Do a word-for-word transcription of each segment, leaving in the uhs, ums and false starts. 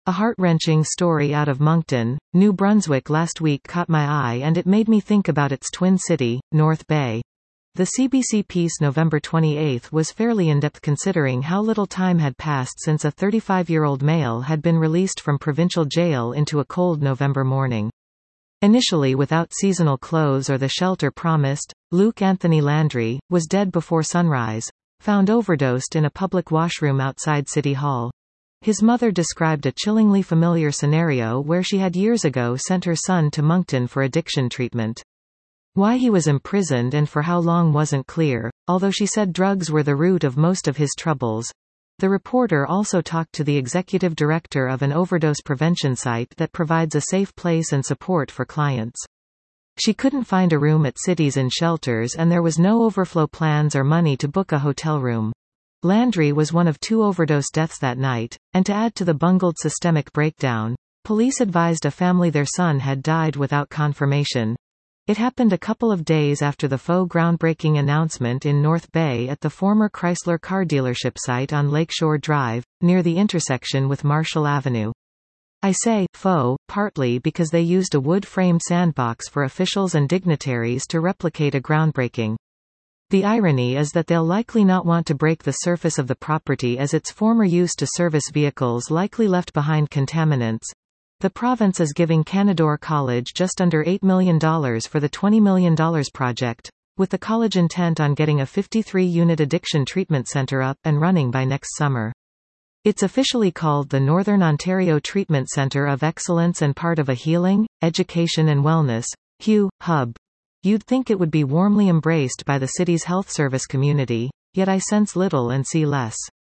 A heart-wrenching story out of Moncton, New Brunswick last week caught my eye and it made me think about its twin city, North Bay. The C B C piece November twenty-eighth was fairly in-depth considering how little time had passed since a thirty-five-year-old male had been released from provincial jail into a cold November morning. Initially without seasonal clothes or the shelter promised, Luke Anthony Landry was dead before sunrise, found overdosed in a public washroom outside City Hall. His mother described a chillingly familiar scenario where she had years ago sent her son to Moncton for addiction treatment. Why he was imprisoned and for how long wasn't clear, although she said drugs were the root of most of his troubles. The reporter also talked to the executive director of an overdose prevention site that provides a safe place and support for clients. She couldn't find a room at Cities and Shelters and there was no overflow plans or money to book a hotel room. Landry was one of two overdose deaths that night, and to add to the bungled systemic breakdown, police advised a family their son had died without confirmation. It happened a couple of days after the faux groundbreaking announcement in North Bay at the former Chrysler car dealership site on Lakeshore Drive, near the intersection with Marshall Avenue. I say faux, partly because they used a wood-framed sandbox for officials and dignitaries to replicate a groundbreaking. The irony is that they'll likely not want to break the surface of the property as its former use to service vehicles likely left behind contaminants. The province is giving Canadore College just under eight million dollars for the twenty million dollars project, with the college intent on getting a fifty-three unit addiction treatment centre up and running by next summer. It's officially called the Northern Ontario Treatment Centre of Excellence and part of a Healing, Education and Wellness (H U, hub. You'd think it would be warmly embraced by the city's health service community, yet I sense little and see less.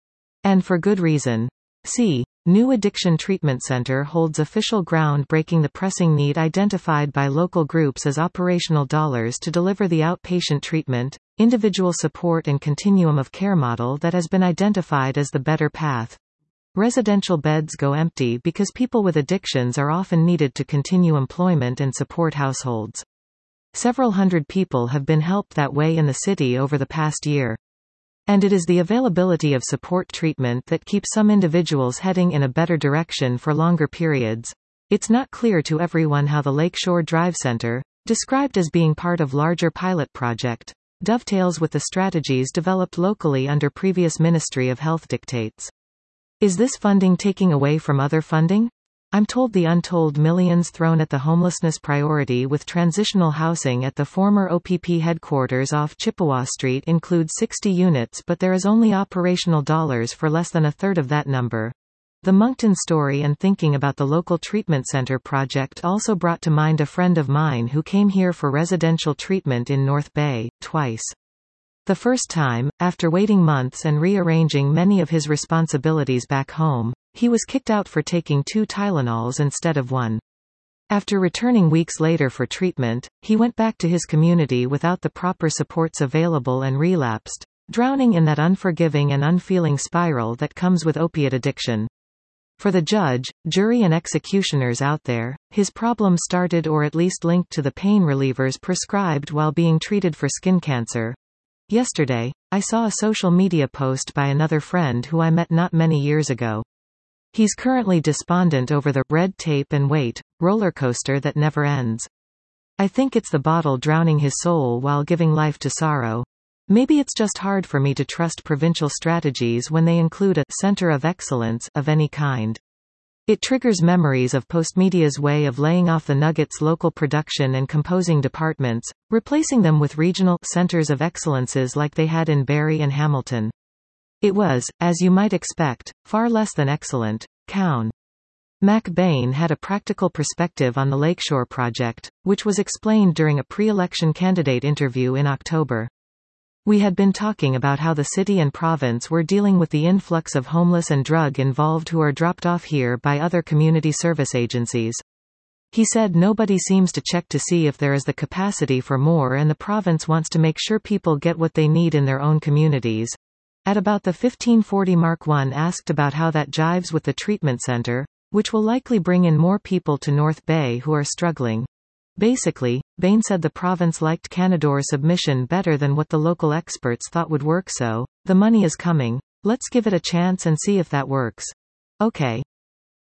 And for good reason. See, new Addiction Treatment Centre holds official ground breaking the pressing need identified by local groups as operational dollars to deliver the outpatient treatment, individual support and continuum of care model that has been identified as the better path. Residential beds go empty because people with addictions are often needed to continue employment and support households. Several hundred people have been helped that way in the city over the past year. And it is the availability of support treatment that keeps some individuals heading in a better direction for longer periods. It's not clear to everyone how the Lakeshore Drive Centre, described as being part of larger pilot project, dovetails with the strategies developed locally under previous Ministry of Health dictates. Is this funding taking away from other funding? I'm told the untold millions thrown at the homelessness priority with transitional housing at the former O P P headquarters off Chippewa Street includes sixty units, but there is only operational dollars for less than a third of that number. The Moncton story and thinking about the local treatment center project also brought to mind a friend of mine who came here for residential treatment in North Bay, twice. The first time, after waiting months and rearranging many of his responsibilities back home, he was kicked out for taking two Tylenols instead of one. After returning weeks later for treatment, he went back to his community without the proper supports available and relapsed, drowning in that unforgiving and unfeeling spiral that comes with opiate addiction. For the judge, jury and executioners out there, his problem started or at least linked to the pain relievers prescribed while being treated for skin cancer. Yesterday, I saw a social media post by another friend who I met not many years ago. He's currently despondent over the red tape and wait roller coaster that never ends. I think it's the bottle drowning his soul while giving life to sorrow. Maybe it's just hard for me to trust provincial strategies when they include a center of excellence of any kind. It triggers memories of Postmedia's way of laying off the Nuggets' local production and composing departments, replacing them with regional centers of excellences like they had in Barrie and Hamilton. It was, as you might expect, far less than excellent. Cown. Mac Bain had a practical perspective on the Lakeshore project, which was explained during a pre-election candidate interview in October. We had been talking about how the city and province were dealing with the influx of homeless and drug-involved who are dropped off here by other community service agencies. He said nobody seems to check to see if there is the capacity for more and the province wants to make sure people get what they need in their own communities. At about the fifteen forty mark, one asked about how that jives with the treatment center, which will likely bring in more people to North Bay who are struggling. Basically, Bain said the province liked Canadore's submission better than what the local experts thought would work, so, the money is coming, let's give it a chance and see if that works. Okay.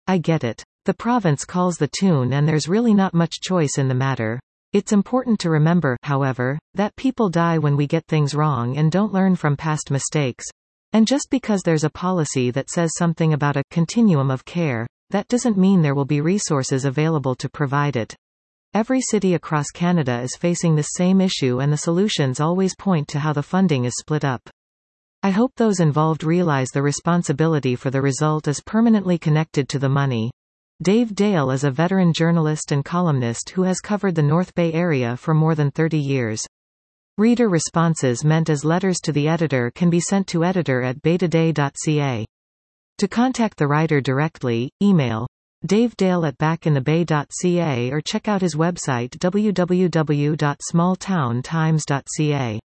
I get it. The province calls the tune and there's really not much choice in the matter. It's important to remember, however, that people die when we get things wrong and don't learn from past mistakes. And just because there's a policy that says something about a continuum of care, that doesn't mean there will be resources available to provide it. Every city across Canada is facing this same issue and the solutions always point to how the funding is split up. I hope those involved realize the responsibility for the result is permanently connected to the money. Dave Dale is a veteran journalist and columnist who has covered the North Bay area for more than thirty years. Reader responses meant as letters to the editor can be sent to editor at betaday dot c a. To contact the writer directly, email davedale at backinthebay dot c a or check out his website w w w dot small town times dot c a.